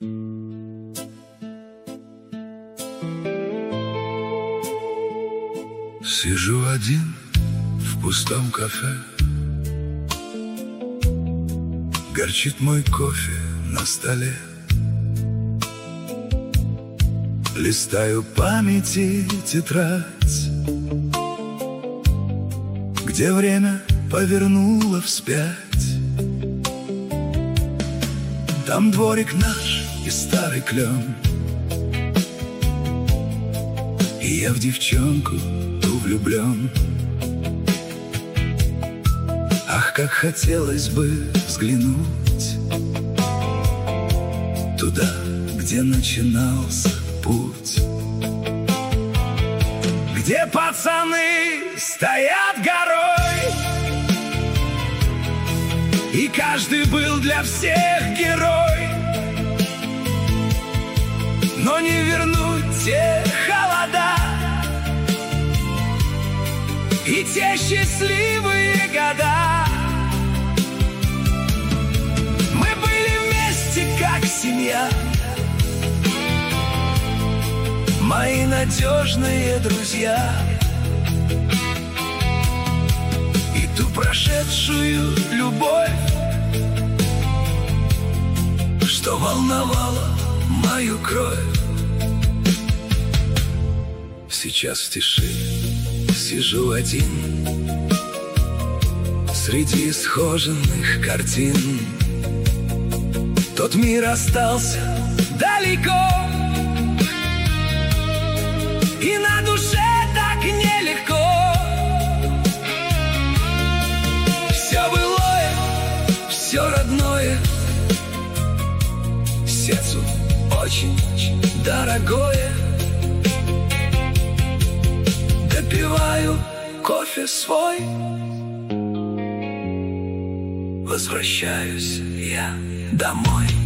Сижу один в пустом кафе, горчит мой кофе на столе. Листаю памяти тетрадь, где время повернуло вспять. Там дворик наш и старый клен, и я в девчонку влюблен. Ах, как хотелось бы взглянуть туда, где начинался путь, где пацаны стоят горой, и каждый был для всех герой. Но не вернуть те холода и те счастливые года. Мы были вместе, как семья, мои надежные друзья. И ту прошедшую любовь, что волновала мою кровь, сейчас в тиши сижу один среди исхоженных картин. Тот мир остался далеко, и на душе так нелегко. Все былое, все родное, сердцу очень дорогое. Допиваю кофе свой, возвращаюсь я домой.